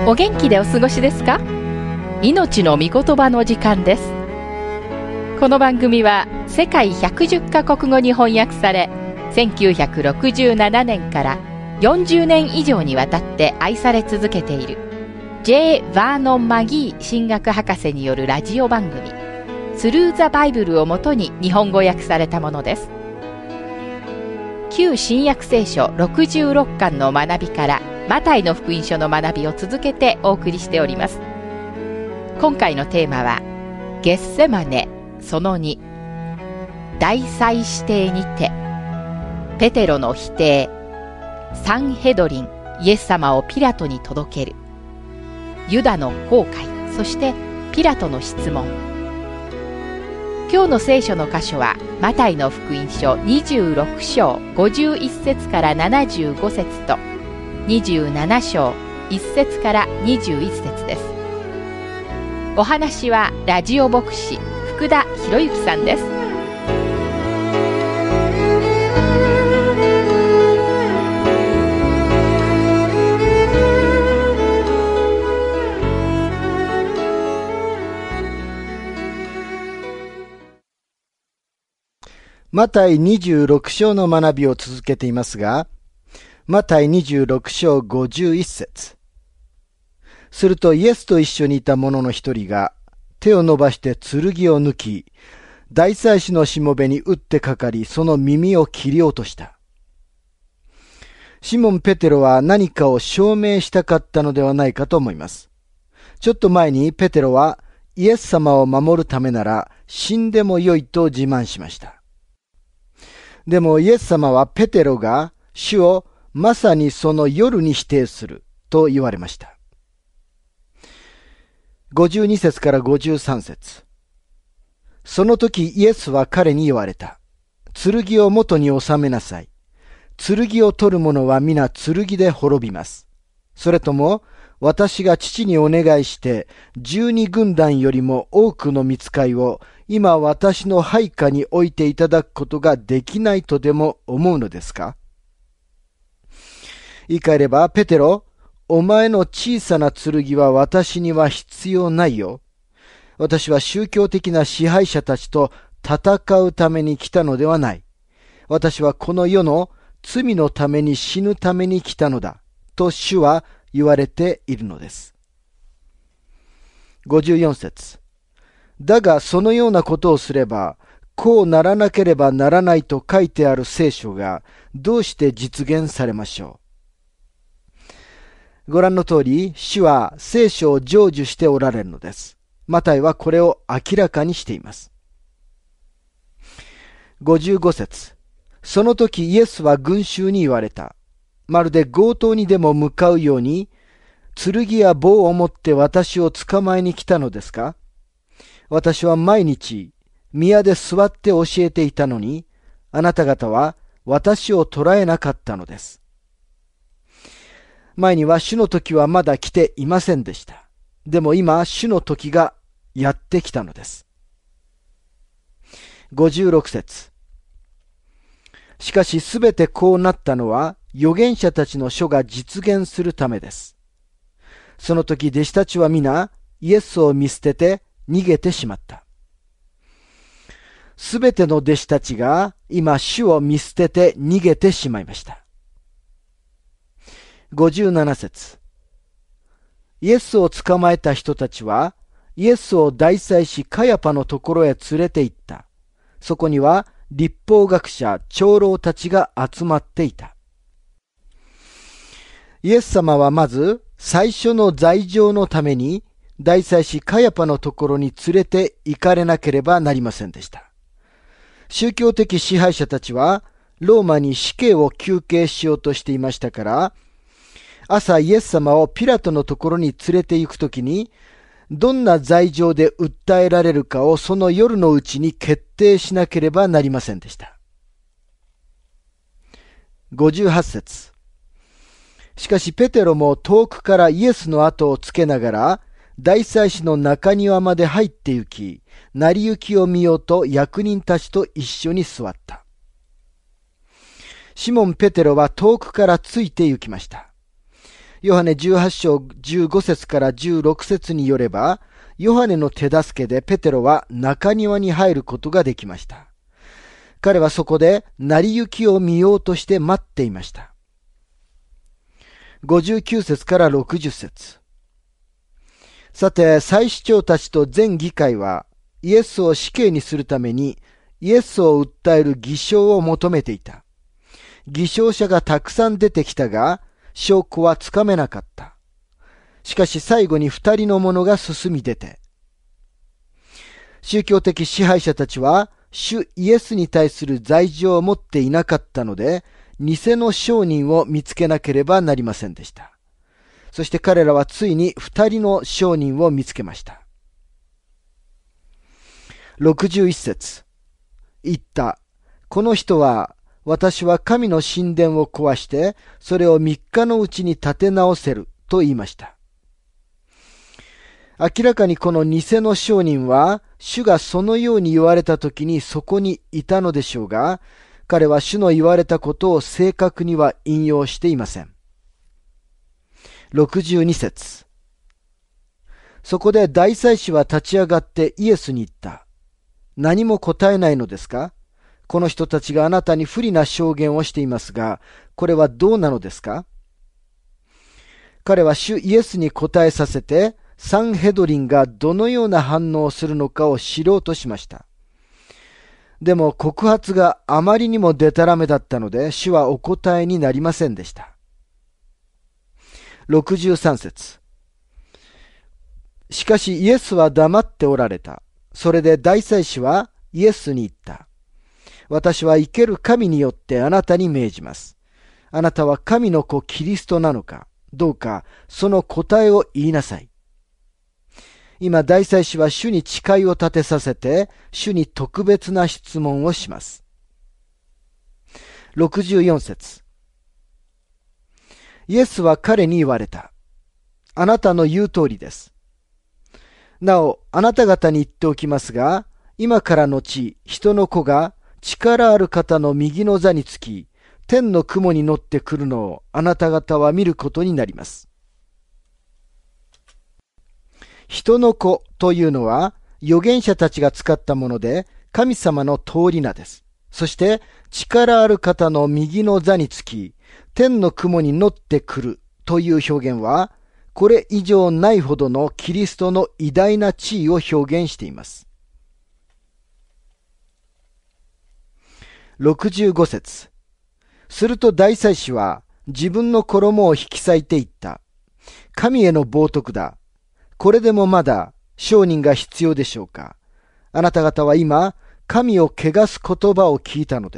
お元気でお過ごしですか？命の御言葉の時間です。この番組は世界110カ国語に翻訳され、1967年から40年以上にわたって愛され続けている J. バーノン・マギー神学博士によるラジオ番組スルー・ザ・バイブルをもとに日本語訳されたものです。旧新約聖書66巻の学びからマタイの福音書の学びを続けてお送りしております。今回のテーマはゲッセマネその2、大祭司邸にて、ペテロの否定、サンヘドリン、イエス様をピラトに届ける、ユダの後悔、そしてピラトの質問。今日の聖書の箇所はマタイの福音書26章51節から75節と27章1節から21節です。お話はラジオ牧師福田博之さんです。 マタイ26章の学びを続けていますが、マタイ26章51節。するとイエスと一緒にいた者の一人が手を伸ばして剣を抜き、大祭司のしもべに打ってかかり、その耳を切り落とした。シモン・ペテロは何かを証明したかったのではないかと思います。ちょっと前にペテロはイエス様を守るためなら死んでもよいと自慢しました。でもイエス様はペテロが主をまさにその夜に否定すると言われました。52節から53節。その時イエスは彼に言われた。剣を元に収めなさい。剣を取る者は皆剣で滅びます。それとも私が父にお願いして12軍団よりも多くの御使いを今私の配下に置いていただくことができないとでも思うのですか？言い換えれば、ペテロ、お前の小さな剣は私には必要ないよ。私は宗教的な支配者たちと戦うために来たのではない。私はこの世の罪のために死ぬために来たのだ。と主は言われているのです。54節。だがそのようなことをすれば、こうならなければならないと書いてある聖書がどうして実現されましょう。ご覧の通り、主は聖書を成就しておられるのです。マタイはこれを明らかにしています。55節。その時イエスは群衆に言われた。まるで強盗にでも向かうように、剣や棒を持って私を捕まえに来たのですか？私は毎日宮で座って教えていたのに、あなた方は私を捕らえなかったのです。前には主の時はまだ来ていませんでした。でも今主の時がやってきたのです。56節。しかしすべてこうなったのは預言者たちの書が実現するためです。その時弟子たちは皆イエスを見捨てて逃げてしまった。すべての弟子たちが今主を見捨てて逃げてしまいました。57節。イエスを捕まえた人たちはイエスを大祭司カヤパのところへ連れて行った。そこには律法学者長老たちが集まっていた。イエス様はまず最初の罪状のために大祭司カヤパのところに連れて行かれなければなりませんでした。宗教的支配者たちはローマに死刑を求刑しようとしていましたから、朝イエス様をピラトのところに連れて行くときに、どんな罪状で訴えられるかをその夜のうちに決定しなければなりませんでした。58節。しかしペテロも遠くからイエスの後をつけながら、大祭司の中庭まで入って行き、成り行きを見ようと役人たちと一緒に座った。シモン・ペテロは遠くからついて行きました。 ヨハネ18章15節から16節によれば、ヨハネの手助けでペテロは中庭に入ることができました。彼はそこで成り行きを見ようとして待っていました。59節から60節。さて、祭司長たちと全議会はイエスを死刑にするためにイエスを訴える偽証を求めていた。偽証者がたくさん出てきたが、証拠はつかめなかった。しかし最後に2人の者が進み出て、宗教的支配者たちは主イエスに対する罪状を持っていなかったので、偽の証人を見つけなければなりませんでした。そして彼らはついに2人の証人を見つけました。61節。言った。この人は、私は神の神殿を壊して、それを3日のうちに建て直せると言いました。明らかにこの偽の証人は、主がそのように言われた時にそこにいたのでしょうが、彼は主の言われたことを正確には引用していません。62節。そこで大祭司は立ち上がってイエスに言った。何も答えないのですか？この人たちがあなたに不利な証言をしていますが、これはどうなのですか？彼は主イエスに答えさせて、サンヘドリンがどのような反応をするのかを知ろうとしました。でも告発があまりにもデタラメだったので、主はお答えになりませんでした。63節。しかしイエスは黙っておられた。それで大祭司はイエスに言った。私は生ける神によってあなたに命じます。あなたは神の子キリストなのか、どうかその答えを言いなさい。今大祭司は主に誓いを立てさせて、主に特別な質問をします。64節。イエスは彼に言われた。あなたの言う通りです。なお、あなた方に言っておきますが、今からのち、人の子が力ある方の右の座につき、天の雲に乗ってくるのをあなた方は見ることになります。人の子というのは預言者たちが使ったもので、神様の通り名です。そして力ある方の右の座につき、天の雲に乗ってくるという表現は、これ以上ないほどのキリストの偉大な地位を表現しています。65節。すると大祭司は自分の衣を引き裂いていった。神への冒涜だ。これでもまだ証人が必要でしょうか。あなた方は今、神を汚す言葉を聞いたのです。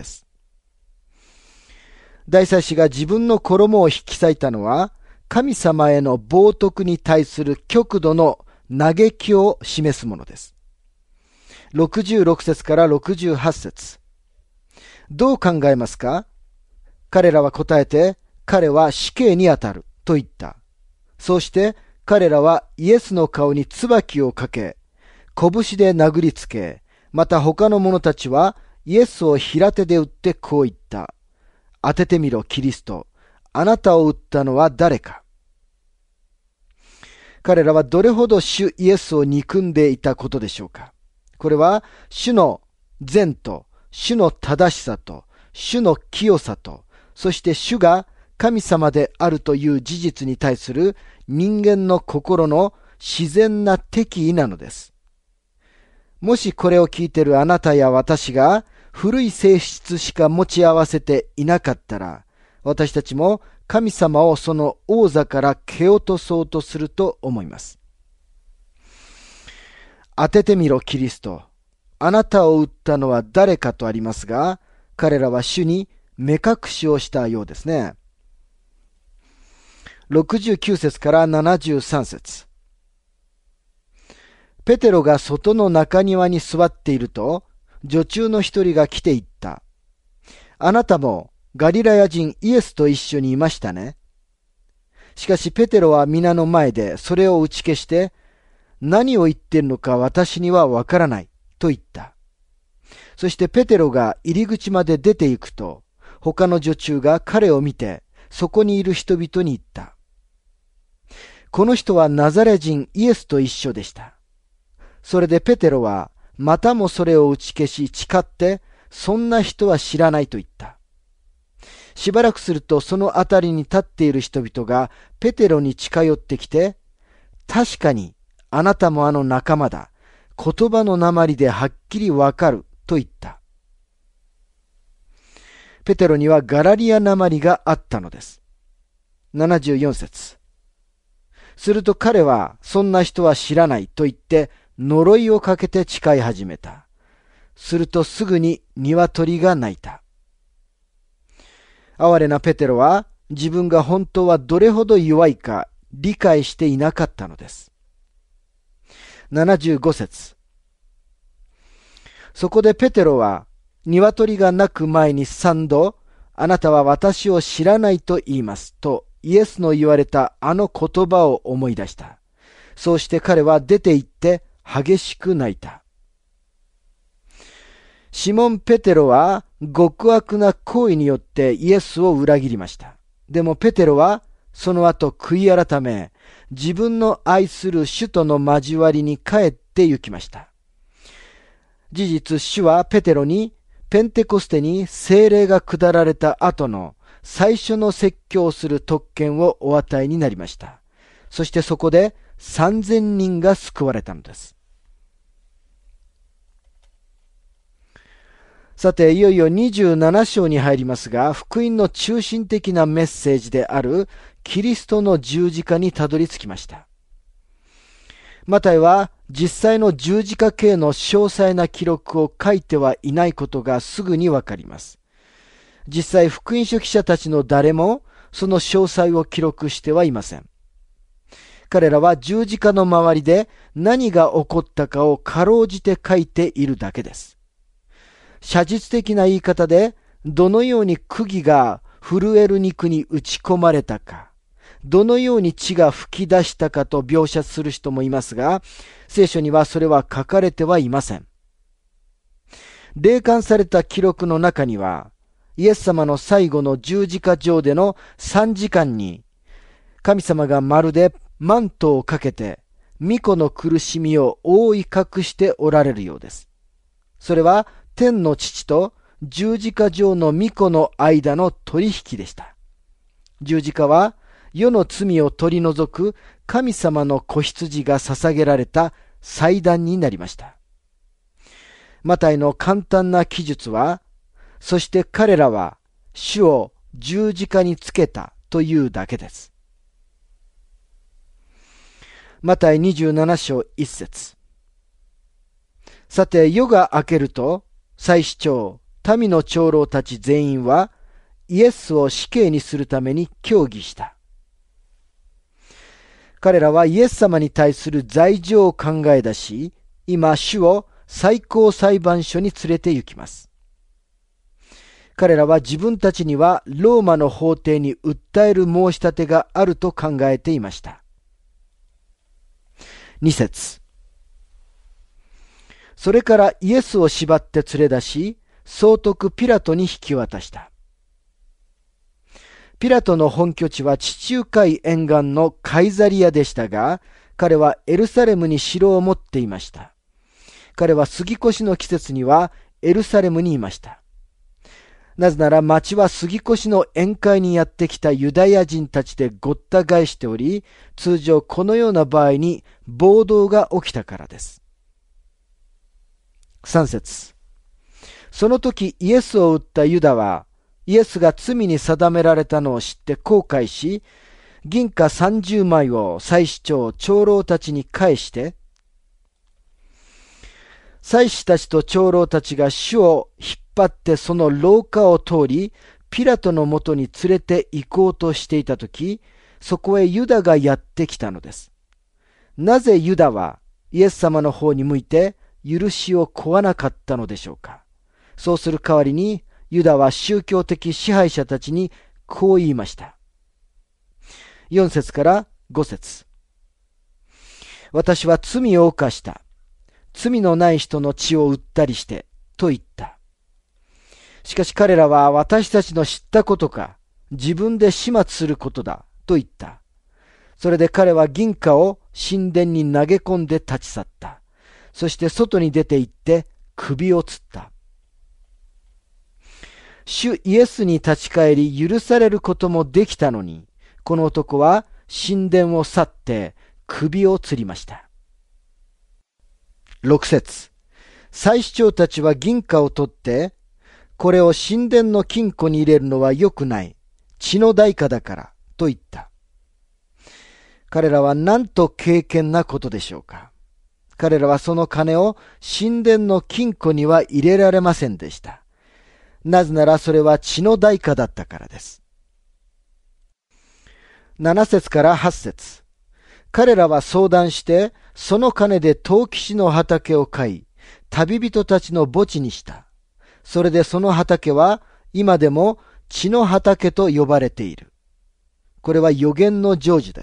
大祭司が自分の衣を引き裂いたのは、神様への冒涜に対する極度の嘆きを示すものです。66節から68節。どう考えますか？彼らは答えて、彼は死刑にあたると言った。そうして彼らはイエスの顔に椿をかけ、拳で殴りつけ、また他の者たちはイエスを平手で打ってこう言った。当ててみろ、キリスト。あなたを打ったのは誰か。彼らはどれほど主イエスを憎んでいたことでしょうか。これは主の善と、主の正しさと、主の清さと、そして主が神様であるという事実に対する人間の心の自然な敵意なのです。もしこれを聞いているあなたや私が古い性質しか持ち合わせていなかったら、私たちも神様をその王座から蹴落とそうとすると思います。当ててみろ、キリスト。あなたを撃ったのは誰かとありますが、彼らは主に目隠しをしたようですね。69節から73節。ペテロが外の中庭に座っていると、女中の一人が来て言った。あなたもガリラヤ人イエスと一緒にいましたね。しかしペテロは皆の前でそれを打ち消して、何を言っているのか私にはわからないと言った。そしてペテロが入り口まで出て行くと、他の女中が彼を見て、そこにいる人々に言った。 この人はナザレ人イエスと一緒でした。それでペテロはまたもそれを打ち消し誓って、そんな人は知らないと言った。しばらくするとそのあたりに立っている人々がペテロに近寄ってきて、確かにあなたもあの仲間だ。言葉の訛りではっきりわかると言った。ペテロにはガラリア訛りがあったのです。74節。すると彼はそんな人は知らないと言って呪いをかけて誓い始めた。するとすぐに鶏が鳴いた。哀れなペテロは自分が本当はどれほど弱いか理解していなかったのです。75節。そこでペテロは鶏が鳴く前に3度、あなたは私を知らないと言いますとイエスの言われたあの言葉を思い出した。そうして彼は出て行って激しく泣いた。シモン・ペテロは極悪な行為によってイエスを裏切りました。でもペテロはその後悔い改め、自分の愛する主との交わりに帰って行きました。事実、主はペテロにペンテコステに聖霊が下られた後の最初の説教をする特権をお与えになりました。そしてそこで3000人が救われたのです。さて、いよいよ27章に入りますが、福音の中心的なメッセージであるキリストの十字架にたどり着きました。マタイは実際の十字架形の詳細な記録を書いてはいないことがすぐにわかります。実際、福音書記者たちの誰もその詳細を記録してはいません。彼らは十字架の周りで何が起こったかをかろうじて書いているだけです。写実的な言い方で、どのように釘が震える肉に打ち込まれたか、どのように血が噴き出したかと描写する人もいますが、聖書にはそれは書かれてはいません。霊感された記録の中には、イエス様の最後の十字架上での3時間に、神様がまるでマントをかけて、御子の苦しみを覆い隠しておられるようです。それは、天の父と十字架上の御子の間の取引でした。十字架は世の罪を取り除く神様の子羊が捧げられた祭壇になりました。マタイの簡単な記述は、そして彼らは主を十字架につけたというだけです。マタイ27章1節。さて夜が明けると、祭司長、民の長老たち全員はイエスを死刑にするために協議した。彼らはイエス様に対する罪状を考え出し、今主を最高裁判所に連れて行きます。彼らは自分たちにはローマの法廷に訴える申し立てがあると考えていました。2節。それからイエスを縛って連れ出し、総督ピラトに引き渡した。ピラトの本拠地は地中海沿岸のカイザリアでしたが、彼はエルサレムに城を持っていました。彼は杉越の季節にはエルサレムにいました。なぜなら町は杉越の宴会にやってきたユダヤ人たちでごった返しており、通常このような場合に暴動が起きたからです。3節。その時イエスを撃ったユダは、イエスが罪に定められたのを知って後悔し、銀貨30枚を祭司長、長老たちに返して、祭司たちと長老たちが主を引っ張ってその廊下を通り、ピラトのもとに連れて行こうとしていた時、そこへユダがやってきたのです。なぜユダはイエス様の方に向いて許しを請わなかったのでしょうか。そうする代わりに、ユダは宗教的支配者たちにこう言いました。4節から5節。私は罪を犯した。罪のない人の血を売ったりして、と言った。しかし彼らは私たちの知ったことか、自分で始末することだ、と言った。 それで彼は銀貨を神殿に投げ込んで立ち去った。そして外に出て行って首を吊った。主イエスに立ち返り許されることもできたのに、この男は神殿を去って首を吊りました。6節。祭司長たちは銀貨を取って、これを神殿の金庫に入れるのは良くない。血の代価だからと言った。彼らはなんと敬虔なことでしょうか。彼らはその金を神殿の金庫には入れられませんでした。なぜならそれは血の代価だったからです。7節から8節。彼らは相談して、その金で陶器師の畑を買い、旅人たちの墓地にした。それでその畑は今でも血の畑と呼ばれている。これは預言の成就です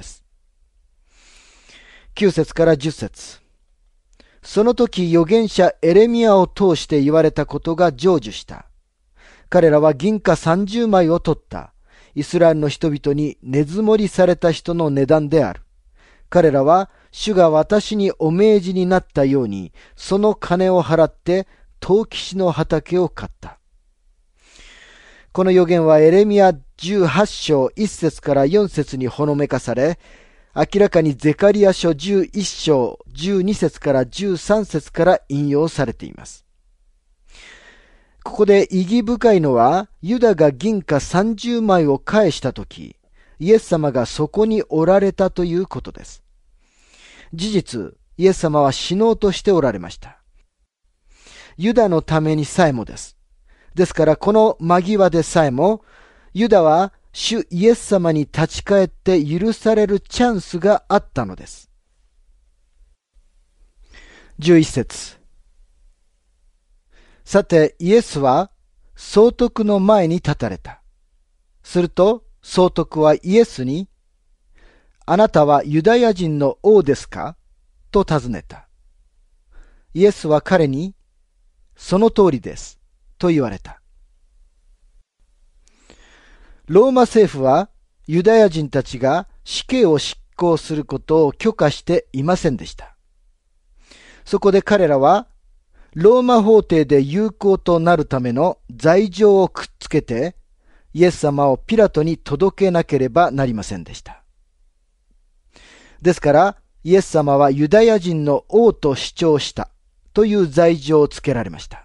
。9節から10節。その時預言者エレミヤを通して言われたことが成就した。彼らは銀貨30枚を取った。イスラエルの人々に根積もりされた人の値段である。彼らは主が私にお命じになったように、その金を払って陶器師の畑を買った。この預言はエレミヤ18章1節から4節にほのめかされ、明らかにゼカリア書11章12節から13節から引用されています。ここで意義深いのは、ユダが銀貨30枚を返したとき、イエス様がそこにおられたということです。事実、イエス様は死のうとしておられました。ユダのためにさえもです。ですからこの間際でさえも、ユダは主イエス様に立ち返って許されるチャンスがあったのです。11節。さてイエスは総督の前に立たれた。すると総督はイエスに、あなたはユダヤ人の王ですかと尋ねた。イエスは彼に、その通りです。と言われた。ローマ政府はユダヤ人たちが死刑を執行することを許可していませんでした。そこで彼らはローマ法廷で有効となるための罪状をくっつけてイエス様をピラトに届けなければなりませんでした。ですからイエス様はユダヤ人の王と主張したという罪状をつけられました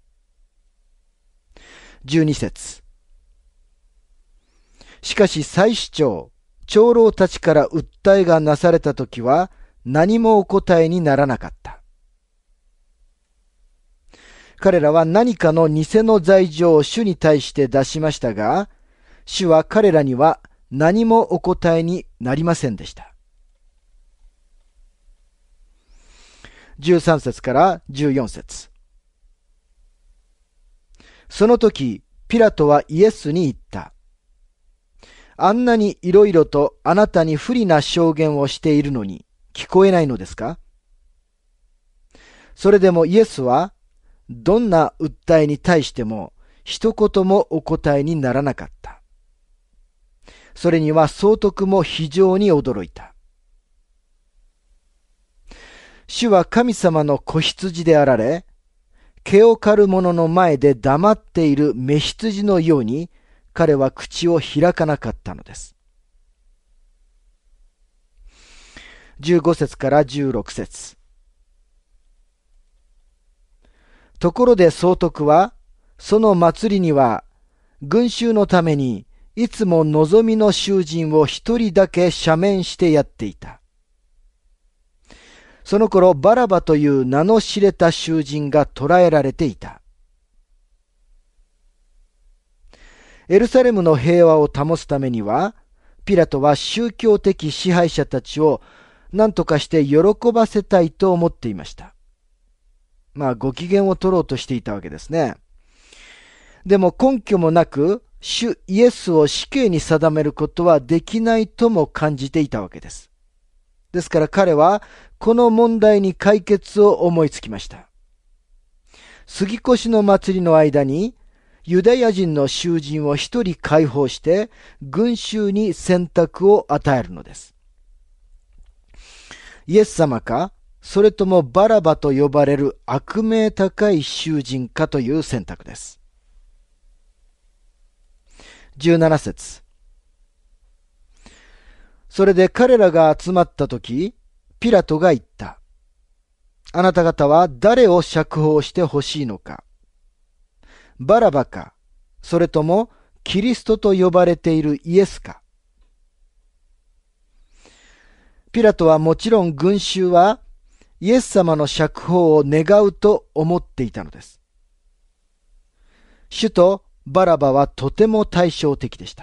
。12節。しかし祭司長、長老たちから訴えがなされたときは何もお答えにならなかった。彼らは何かの偽の罪状を主に対して出しましたが、主は彼らには何もお答えになりませんでした。13節から14節。その時、ピラトはイエスに言った。あんなにいろいろとあなたに不利な証言をしているのに聞こえないのですか？それでもイエスはどんな訴えに対しても一言もお答えにならなかった。それには総督も非常に驚いた。主は神様の子羊であられ、毛を刈る者の前で黙っている雌羊のように彼は口を開かなかったのです。15節から16節。ところで総督は、その祭りには、群衆のために、いつも望みの囚人を一人だけ赦免してやっていた。その頃、バラバという名の知れた囚人が捕らえられていた。エルサレムの平和を保つためには、ピラトは宗教的支配者たちを何とかして喜ばせたいと思っていました。ご機嫌を取ろうとしていたわけですね。でも根拠もなく、主イエスを死刑に定めることはできないとも感じていたわけです。ですから彼は、この問題に解決を思いつきました。杉越の祭りの間に、ユダヤ人の囚人を一人解放して、群衆に選択を与えるのです。 イエス様か、それともバラバと呼ばれる悪名高い囚人かという選択です。17節。それで彼らが集まったとき、ピラトが言った。あなた方は誰を釈放してほしいのか。バラバか、それともキリストと呼ばれているイエスか。ピラトはもちろん群衆はイエス様の釈放を願うと思っていたのです。主とバラバはとても対照的でした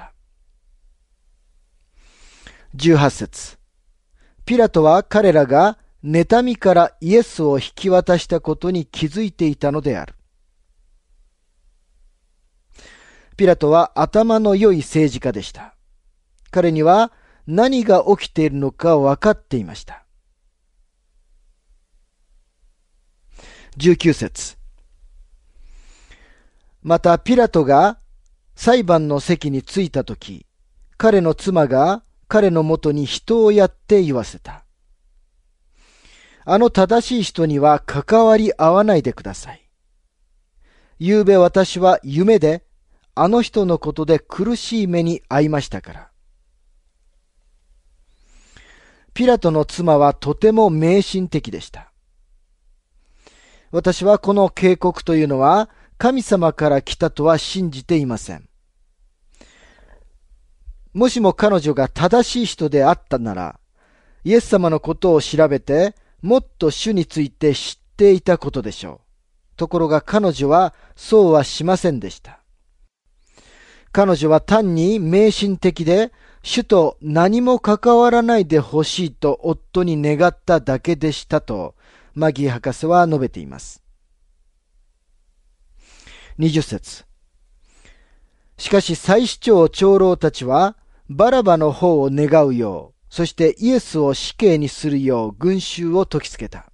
。18節。ピラトは彼らが妬みからイエスを引き渡したことに気づいていたのである。ピラトは頭の良い政治家でした。彼には何が起きているのか分かっていました。19節。またピラトが裁判の席に着いたとき、彼の妻が彼のもとに人をやって言わせた。あの正しい人には関わり合わないでください。ゆうべ私は夢であの人のことで苦しい目に遭いましたから。ピラトの妻はとても迷信的でした。私はこの警告というのは神様から来たとは信じていません。もしも彼女が正しい人であったなら、イエス様のことを調べて、もっと主について知っていたことでしょう。ところが彼女はそうはしませんでした。彼女は単に迷信的で、主と何も関わらないでほしいと夫に願っただけでしたと、マギー博士は述べています。20節。しかし祭司長長老たちは、バラバの方を願うよう、そしてイエスを死刑にするよう群衆を説きつけた。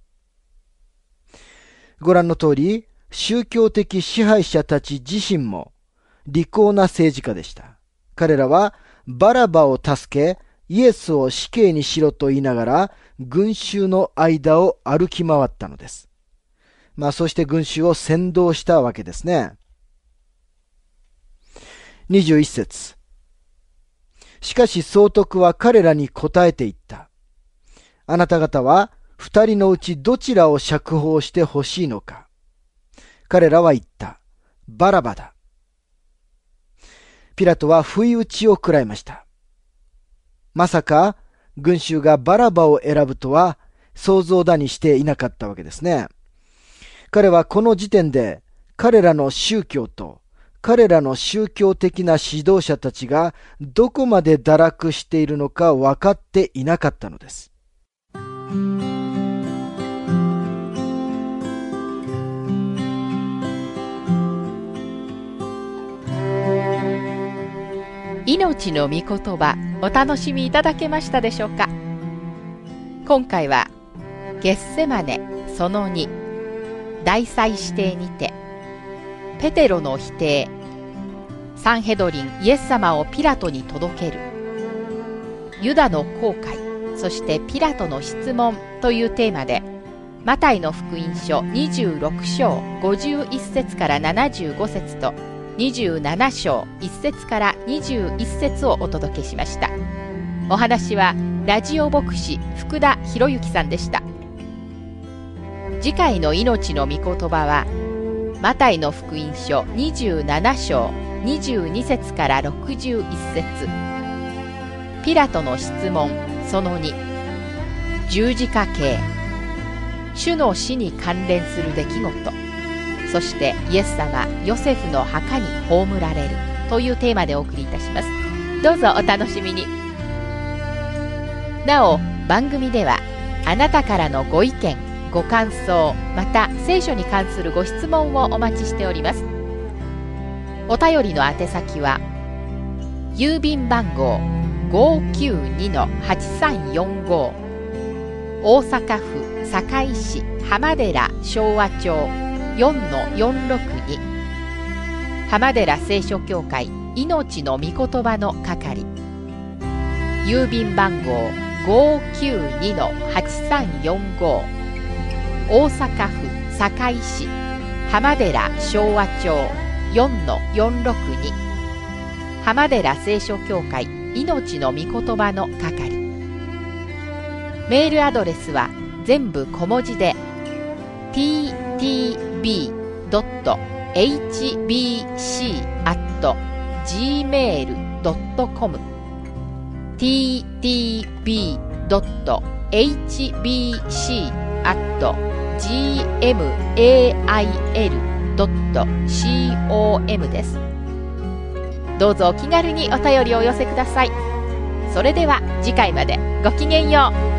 ご覧の通り、宗教的支配者たち自身も利口な政治家でした。彼らはバラバを助け、イエスを死刑にしろと言いながら、群衆の間を歩き回ったのです。そして群衆を扇動したわけですね。21節。しかし総督は彼らに答えて言った。あなた方は二人のうちどちらを釈放してほしいのか。彼らは言った。バラバだ。ピラトは不意打ちを食らいました。まさか群衆がバラバを選ぶとは想像だにしていなかったわけですね。彼はこの時点で彼らの宗教と彼らの宗教的な指導者たちがどこまで堕落しているのか分かっていなかったのです。 命の御言葉、お楽しみいただけましたでしょうか。今回はゲッセマネその2、大祭司邸にてペテロの否定、サンヘドリンイエス様をピラトに届ける、ユダの後悔、そしてピラトの質問というテーマで、マタイの福音書26章51節から75節と27章1節から21節をお届けしました。お話はラジオ牧師福田博之さんでした。次回の命の御言葉はマタイの福音書27章22節から61節、ピラトの質問その2、十字架刑、主の死に関連する出来事、そしてイエス様ヨセフの墓に葬られるというテーマでお送りいたします。どうぞお楽しみに。なお番組ではあなたからのご意見ご感想、また聖書に関するご質問をお待ちしております。お便りの宛先は郵便番号 592-8345 大阪府堺市浜寺昭和町 4-462 浜寺聖書協会命の御言葉の係、郵便番号 592-8345 大阪府堺市浜寺昭和町 4-462 浜寺聖書協会命の御言葉の係。メールアドレスは全部小文字で ttb.hbc@gmail.com ttb.hbc@gmail.com です。どうぞお気軽にお便りをお寄せください。それでは次回までごきげんよう。